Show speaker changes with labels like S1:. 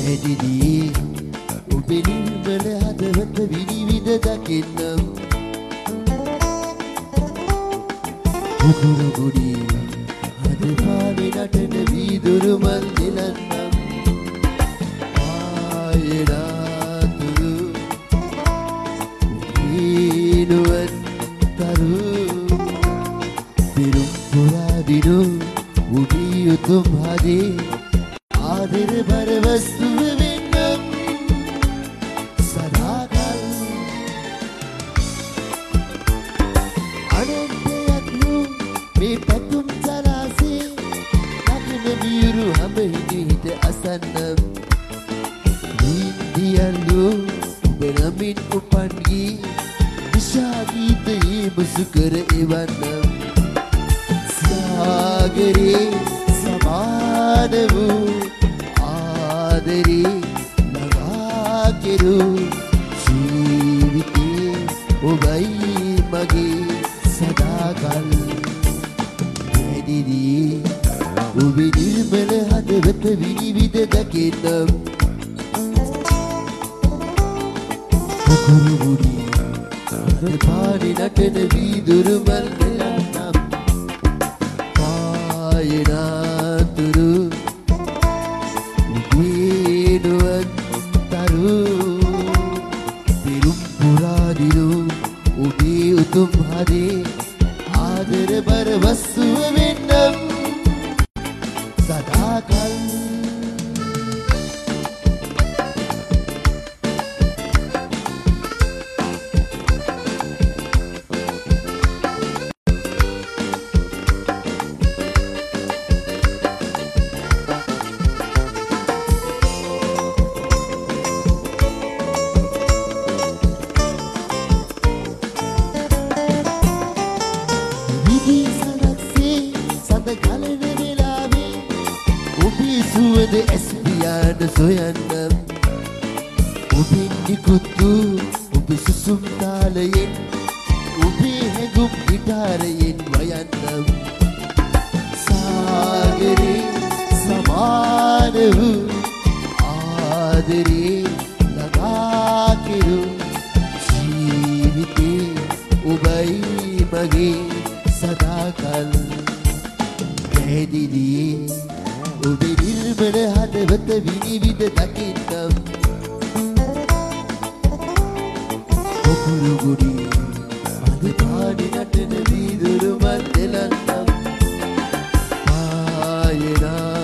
S1: පැහැදිලි ඔබේ නිර්මල හදවත විනිවිද දකින්නම් උකුරු ගුඩි හද පානේ නටන වීදුරු මල් දෙලන්නම් ආයනාතුරු ඊනුවන් තරු පිරුම් පුරාදිනු උඩී උතුම් හදේ ආදර බර වස්තුව වෙන්නම් සදාකල් අනන්තයක් වූ මේ පැතුම් ජලාසේ නගන වියුරු හඹ හිට අසන්නම් ඉන්දියල්ලු ඔබ නමින් උපන් ගී නිශා ගීතයේ මුසු කර එවන්නම් සාගරේ සමාන වූ ආදරේ ළඟා කෙරු ජීවිතේ ඔබයි මගේ සදාකල් පැහැදිලි ඔබේ නිර්මල හදවත විනිවිද දකින්නම් උකුරු ගුඩි හද පානේ නටන වීදුරු මල් දෙලන්නම් ආයනාතුරු උදේනුවන් තරු පිරුම් පුරාදිනු ඔබේ උතුම් හදේ ආදර බර වස්තුව වෙන්නම් සදාකල් සුවද ඇස්පියාට සොයන්නම් ඔබින් නිකුත්තු ඔබ සුසුම් තාලයෙන් ඔබේ හැඟුම් ගිටාරයෙන් වයන්නම් සාගරේ සමාන වූ ආදරේ ළඟා කෙරු ජීවිතේ ඔබයි මගේ සදාකල් පැහැදිලි ඔබේ නිර්මල හදවත විනිවිද දකින්නම් උකුරු ගුඩි හද පානේ නටන වීදුරු මල් දෙලන්නම් ආයනා